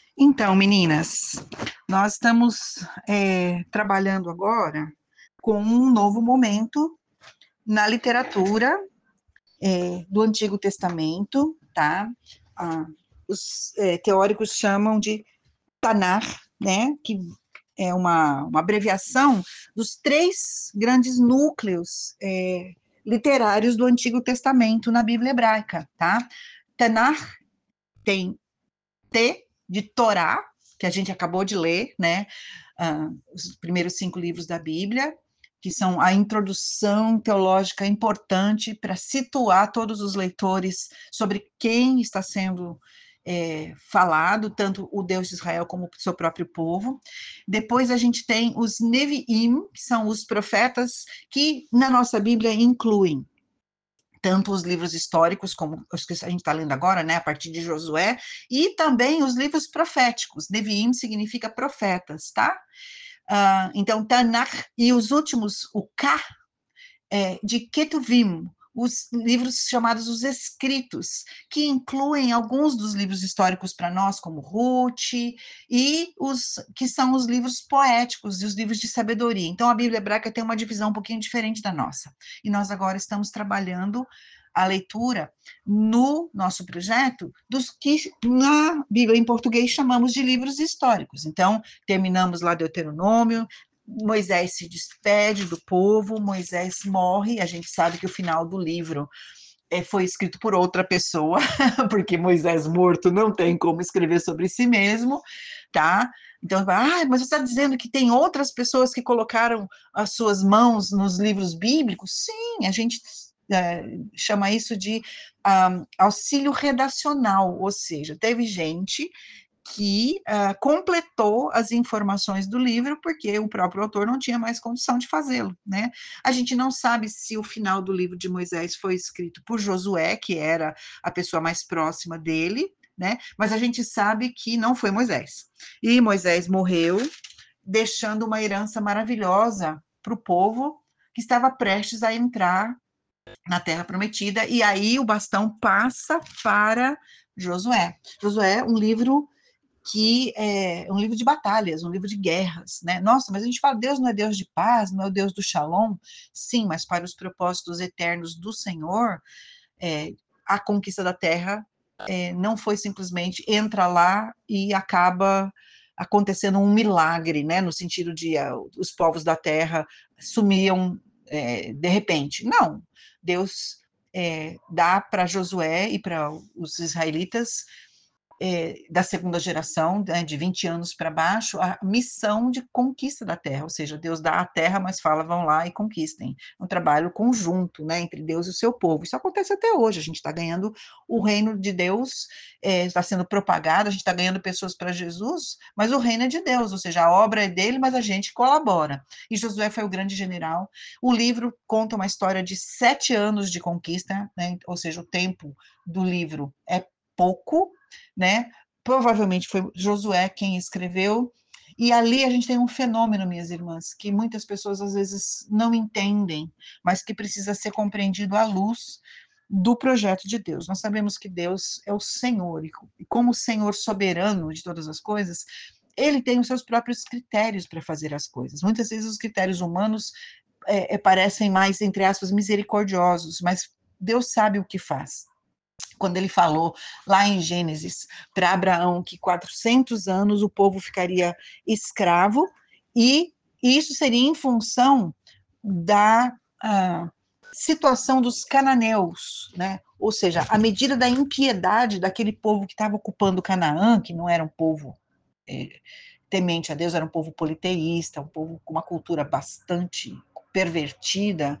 Então, meninas, nós estamos trabalhando agora com um novo momento na literatura do Antigo Testamento, tá? Ah, os teóricos chamam de Tanar, né? Que é uma abreviação dos três grandes núcleos literários do Antigo Testamento na Bíblia hebraica, tá? Tanar tem T de Torá, que a gente acabou de ler, né? Os primeiros 5 livros da Bíblia, que são a introdução teológica importante para situar todos os leitores sobre quem está sendo falado, tanto o Deus de Israel como o seu próprio povo. Depois a gente tem os Neviim, que são os profetas que na nossa Bíblia incluem tanto os livros históricos, como os que a gente está lendo agora, né, a partir de Josué, e também os livros proféticos. Neviim significa profetas, tá? Então, Tanakh, e os últimos, o K, de Ketuvim, os livros chamados os escritos, que incluem alguns dos livros históricos para nós, como Ruth, e os que são os livros poéticos e os livros de sabedoria. Então, a Bíblia hebraica tem uma divisão um pouquinho diferente da nossa. E nós agora estamos trabalhando a leitura no nosso projeto dos que na Bíblia em português chamamos de livros históricos. Então, terminamos lá Deuteronômio, Moisés se despede do povo, Moisés morre, a gente sabe que o final do livro foi escrito por outra pessoa, porque Moisés morto não tem como escrever sobre si mesmo, tá? Então, mas você está dizendo que tem outras pessoas que colocaram as suas mãos nos livros bíblicos? Sim, a gente chama isso de auxílio redacional, ou seja, teve gente que completou as informações do livro, porque o próprio autor não tinha mais condição de fazê-lo, né? A gente não sabe se o final do livro de Moisés foi escrito por Josué, que era a pessoa mais próxima dele, né? Mas a gente sabe que não foi Moisés. E Moisés morreu, deixando uma herança maravilhosa para o povo que estava prestes a entrar na Terra Prometida, e aí o bastão passa para Josué. Josué é um livro que é um livro de batalhas, um livro de guerras, né? Nossa, mas a gente fala, Deus não é Deus de paz, não é o Deus do Shalom? Sim, mas para os propósitos eternos do Senhor, a conquista da terra não foi simplesmente entra lá e acaba acontecendo um milagre, né? No sentido de os povos da terra sumiam de repente. Não, Deus dá para Josué e para os israelitas da segunda geração, né, de 20 anos para baixo, a missão de conquista da terra, ou seja, Deus dá a terra, mas fala, vão lá e conquistem. É um trabalho conjunto, né, entre Deus e o seu povo. Isso acontece até hoje, a gente está ganhando o reino de Deus, está sendo propagado, a gente está ganhando pessoas para Jesus, mas o reino é de Deus, ou seja, a obra é dele, mas a gente colabora. E Josué foi o grande general. O livro conta uma história de 7 anos de conquista, né, ou seja, o tempo do livro é pouco, né? Provavelmente foi Josué quem escreveu, e ali a gente tem um fenômeno, minhas irmãs, que muitas pessoas às vezes não entendem, mas que precisa ser compreendido à luz do projeto de Deus. Nós sabemos que Deus é o Senhor, e como Senhor soberano de todas as coisas, ele tem os seus próprios critérios para fazer as coisas. Muitas vezes os critérios humanos parecem mais, entre aspas, misericordiosos, mas Deus sabe o que faz. Quando ele falou lá em Gênesis para Abraão que 400 anos o povo ficaria escravo, e isso seria em função da situação dos cananeus, né? Ou seja, à medida da impiedade daquele povo que estava ocupando Canaã, que não era um povo temente a Deus, era um povo politeísta, um povo com uma cultura bastante pervertida.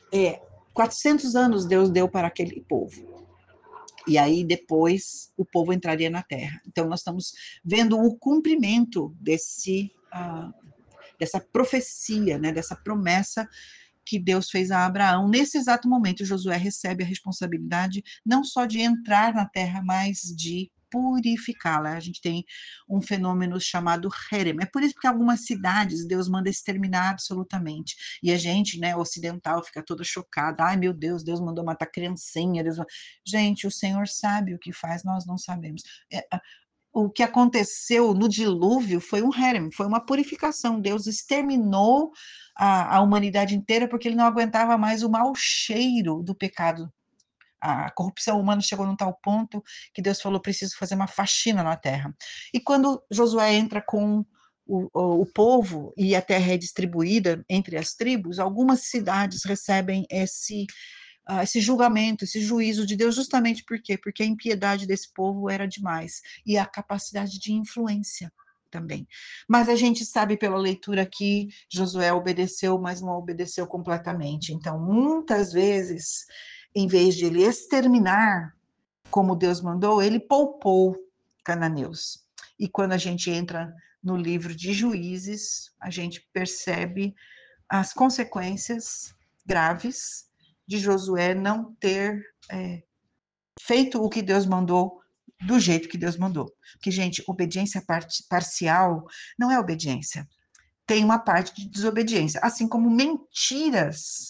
400 anos Deus deu para aquele povo. E aí depois o povo entraria na terra. Então nós estamos vendo o cumprimento dessa profecia, né, dessa promessa que Deus fez a Abraão. Nesse exato momento, Josué recebe a responsabilidade não só de entrar na terra, mas de purificá-la. A gente tem um fenômeno chamado Herem. É por isso que algumas cidades Deus manda exterminar absolutamente. E a gente, né, ocidental, fica toda chocada. Ai, meu Deus, Deus mandou matar criancinha. Gente, o Senhor sabe o que faz, nós não sabemos. o que aconteceu no dilúvio foi um herem, foi uma purificação. Deus exterminou a humanidade inteira porque ele não aguentava mais o mau cheiro do pecado. A corrupção humana chegou num tal ponto que Deus falou: preciso fazer uma faxina na terra. E quando Josué entra com o povo e a terra é distribuída entre as tribos, algumas cidades recebem esse julgamento, esse juízo de Deus, justamente por quê? Porque a impiedade desse povo era demais, e a capacidade de influência também. Mas a gente sabe pela leitura que Josué obedeceu, mas não obedeceu completamente. Então, muitas vezes, em vez de ele exterminar, como Deus mandou, ele poupou cananeus. E quando a gente entra no livro de Juízes, a gente percebe as consequências graves de Josué não ter feito o que Deus mandou do jeito que Deus mandou. Porque, gente, obediência parcial não é obediência. Tem uma parte de desobediência. Assim como mentiras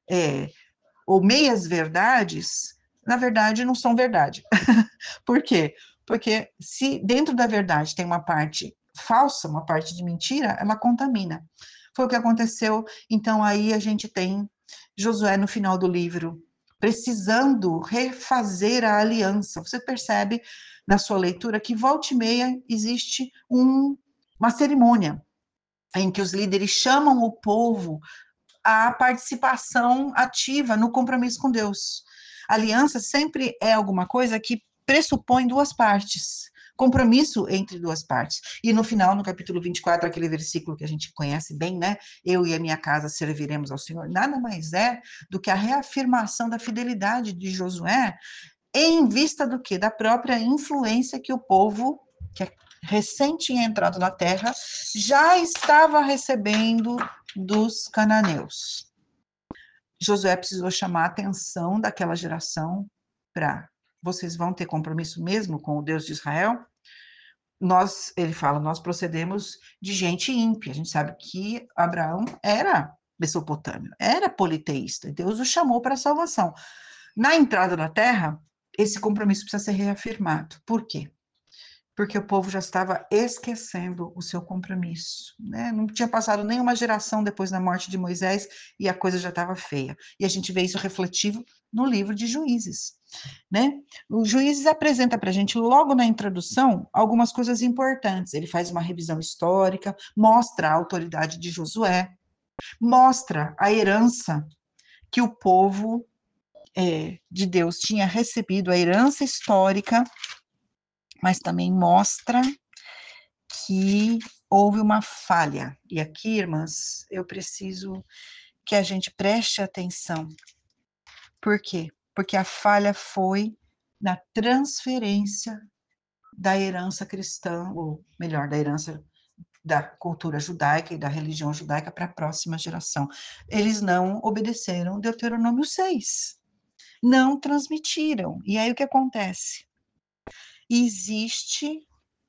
ou meias-verdades, na verdade, não são verdade. Por quê? Porque se dentro da verdade tem uma parte falsa, uma parte de mentira, ela contamina. Foi o que aconteceu. Então, aí a gente tem Josué no final do livro, precisando refazer a aliança. Você percebe na sua leitura que volta e meia existe uma cerimônia em que os líderes chamam o povo à participação ativa no compromisso com Deus. Aliança sempre é alguma coisa que pressupõe duas partes, compromisso entre duas partes. E no final, no capítulo 24, aquele versículo que a gente conhece bem, né? Eu e a minha casa serviremos ao Senhor, nada mais é do que a reafirmação da fidelidade de Josué em vista do quê? Da própria influência que o povo, que é recente entrado na terra, já estava recebendo dos cananeus. Josué precisou chamar a atenção daquela geração para vocês vão ter compromisso mesmo com o Deus de Israel? Ele fala, nós procedemos de gente ímpia. A gente sabe que Abraão era mesopotâmio, era politeísta. Deus o chamou para a salvação. Na entrada na terra, esse compromisso precisa ser reafirmado. Por quê? Porque o povo já estava esquecendo o seu compromisso, né? Não tinha passado nenhuma geração depois da morte de Moisés e a coisa já estava feia. E a gente vê isso refletido no livro de Juízes, né? O Juízes apresenta para a gente, logo na introdução, algumas coisas importantes. Ele faz uma revisão histórica, mostra a autoridade de Josué, mostra a herança que o povo de Deus tinha recebido, a herança histórica, mas também mostra que houve uma falha. E aqui, irmãs, eu preciso que a gente preste atenção. Por quê? Porque a falha foi na transferência da herança cristã, ou melhor, da herança da cultura judaica e da religião judaica para a próxima geração. Eles não obedeceram Deuteronômio 6, não transmitiram. E aí o que acontece? Existe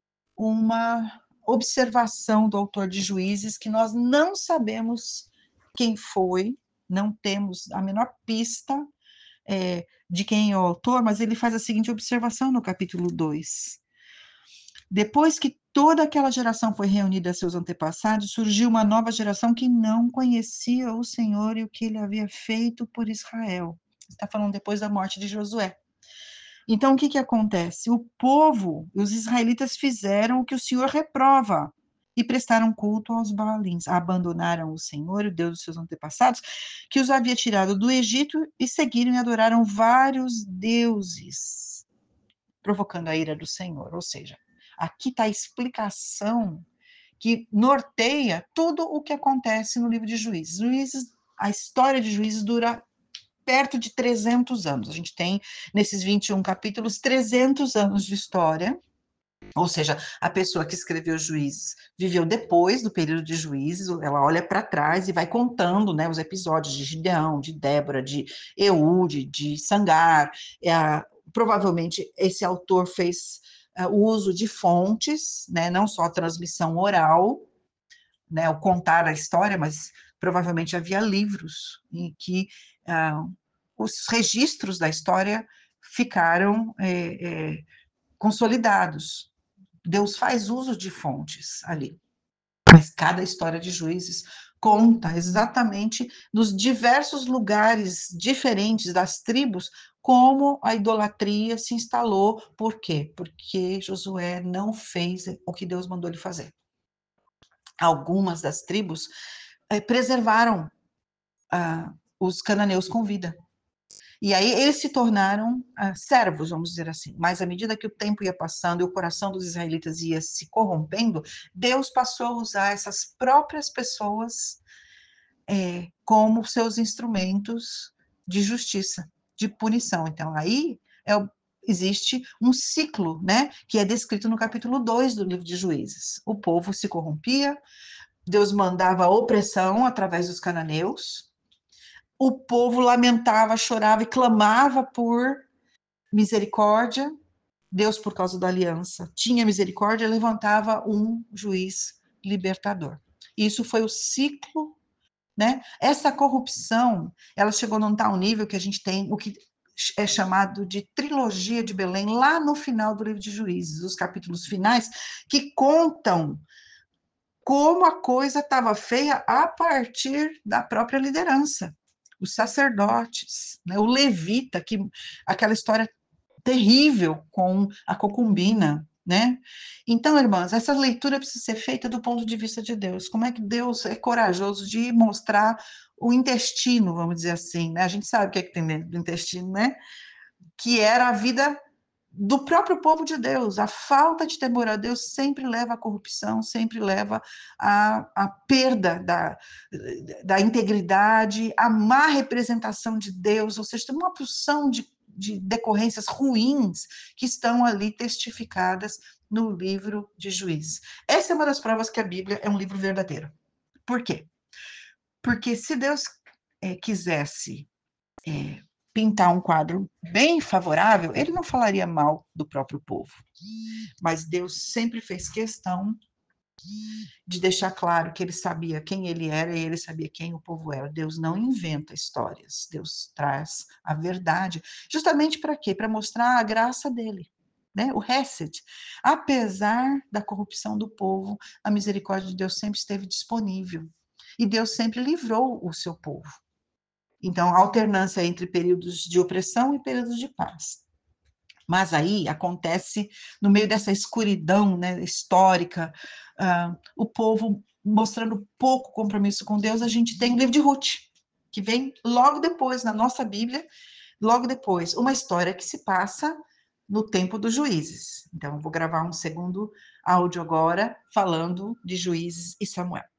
uma observação do autor de Juízes que nós não sabemos quem foi, não temos a menor pista de quem é o autor, mas ele faz a seguinte observação no capítulo 2. Depois que toda aquela geração foi reunida a seus antepassados, surgiu uma nova geração que não conhecia o Senhor e o que ele havia feito por Israel. Está falando depois da morte de Josué. Então, o que acontece? O povo, os israelitas fizeram o que o Senhor reprova e prestaram culto aos Baalins, abandonaram o Senhor, o Deus dos seus antepassados, que os havia tirado do Egito e seguiram e adoraram vários deuses, provocando a ira do Senhor. Ou seja, aqui está a explicação que norteia tudo o que acontece no livro de Juízes. A história de Juízes dura perto de 300 anos. A gente tem, nesses 21 capítulos, 300 anos de história, ou seja, a pessoa que escreveu Juízes viveu depois do período de Juízes, ela olha para trás e vai contando, né, os episódios de Gideão, de Débora, de Eude, de Sangar. Provavelmente esse autor fez o uso de fontes, né, não só a transmissão oral, né, o contar a história, mas provavelmente havia livros em que os registros da história ficaram consolidados Deus faz uso de fontes ali. Mas cada história de Juízes conta exatamente nos diversos lugares diferentes das tribos como a idolatria se instalou. Por quê? Porque Josué não fez o que Deus mandou ele fazer. Algumas das tribos preservaram os cananeus com vida. E aí eles se tornaram servos, vamos dizer assim. Mas à medida que o tempo ia passando e o coração dos israelitas ia se corrompendo, Deus passou a usar essas próprias pessoas como seus instrumentos de justiça, de punição. Então aí existe um ciclo, né, que é descrito no capítulo 2 do livro de Juízes. O povo se corrompia, Deus mandava opressão através dos cananeus, o povo lamentava, chorava e clamava por misericórdia. Deus, por causa da aliança, tinha misericórdia e levantava um juiz libertador. Isso foi o ciclo, né? Essa corrupção, ela chegou num tal nível que a gente tem o que é chamado de trilogia de Belém, lá no final do livro de Juízes, os capítulos finais, que contam como a coisa estava feia a partir da própria liderança. Os sacerdotes, né, o levita, aquela história terrível com a concubina, né? Então, irmãs, essa leitura precisa ser feita do ponto de vista de Deus. Como é que Deus é corajoso de mostrar o intestino, vamos dizer assim, né? A gente sabe o que é que tem dentro do intestino, né? Que era a vida do próprio povo de Deus. A falta de temor a Deus sempre leva à corrupção, sempre leva à perda da integridade, à má representação de Deus, ou seja, tem uma porção de decorrências ruins que estão ali testificadas no livro de Juízes. Essa é uma das provas que a Bíblia é um livro verdadeiro. Por quê? Porque se Deus quisesse pintar um quadro bem favorável, ele não falaria mal do próprio povo. Mas Deus sempre fez questão de deixar claro que ele sabia quem ele era e ele sabia quem o povo era. Deus não inventa histórias, Deus traz a verdade. Justamente para quê? Para mostrar a graça dele. Né? O Hesed. Apesar da corrupção do povo, a misericórdia de Deus sempre esteve disponível. E Deus sempre livrou o seu povo. Então, alternância entre períodos de opressão e períodos de paz. Mas aí acontece, no meio dessa escuridão, né, histórica, o povo mostrando pouco compromisso com Deus, a gente tem o livro de Ruth, que vem logo depois, na nossa Bíblia, logo depois, uma história que se passa no tempo dos juízes. Então, eu vou gravar um segundo áudio agora, falando de Juízes e Samuel.